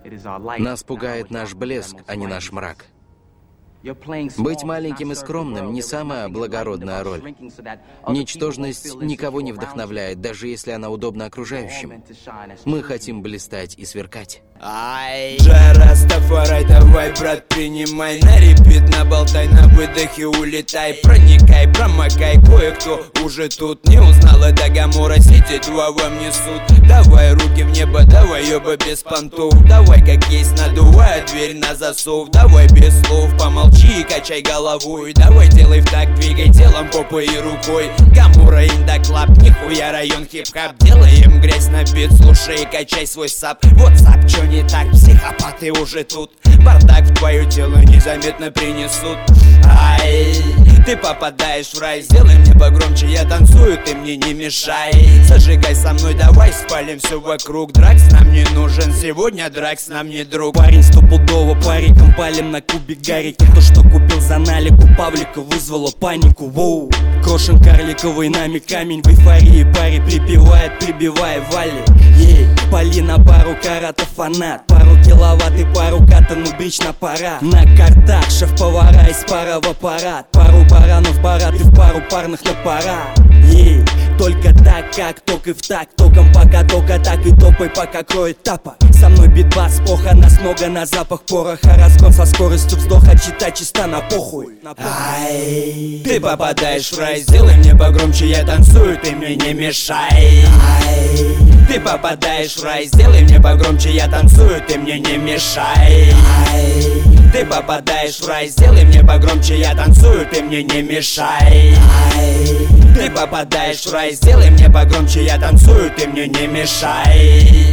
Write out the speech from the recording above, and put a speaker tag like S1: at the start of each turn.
S1: Нас пугает наш блеск, а не наш мрак. Быть маленьким и скромным — не самая благородная роль. Ничтожность никого не вдохновляет, даже если она удобна окружающим. Мы хотим блистать и сверкать.
S2: Растафарай, давай, брат, принимай на репит, наболтай, на выдохе улетай. Проникай, промокай, кое-кто уже тут не узнал. Это Гамора Сити, два вам несут. Давай руки в небо, давай, ёба, без понтов. Давай, как есть, надувай дверь на засов. Давай без слов, помолчи и качай головой. Давай, делай в так, двигай телом, попой и рукой. Гамора Инда Клаб, нихуя район хип-хап. Делаем грязь на бит, слушай и качай свой сап. Вот сап, чё не так, психопаты уже тут. Бардак в твое тело незаметно принесут. Ай, ты попадаешь в рай. Сделай мне погромче, я танцую, ты мне не мешай. Зажигай со мной, давай спалим все вокруг. Дракс нам не нужен сегодня, дракс нам не друг.
S3: Парень стопудово париком палим на кубик гарики. То, что купил за налик у Павлика, вызвало панику. Воу, крошен карликовый нами камень. В эйфории паре припевает, прибивая вали. Ей, пали на пару каратов фанат. Пару киловатт и пару ката, ну бич на пора. На картах шеф-повара из пара в аппарат. Пару баранов барат и в пару парных на пора. Ей, только так, как ток и в так. Током пока только так и топай, пока кроет тапа. Со мной битбас, поха, нас много на запах пороха. Разгон со скоростью вздоха, читай чисто на похуй.
S2: Ай, ты попадаешь в рай. Сделай мне погромче, я танцую, ты мне не мешай. Ай, ты попадаешь в рай. Сделай мне погромче, я танцую, ты мне не мешай. Ай, ты попадаешь в рай. Сделай мне погромче, я танцую, ты мне не мешай. Ай, ты попадаешь в рай. Сделай мне погромче, я танцую, ты мне не мешай.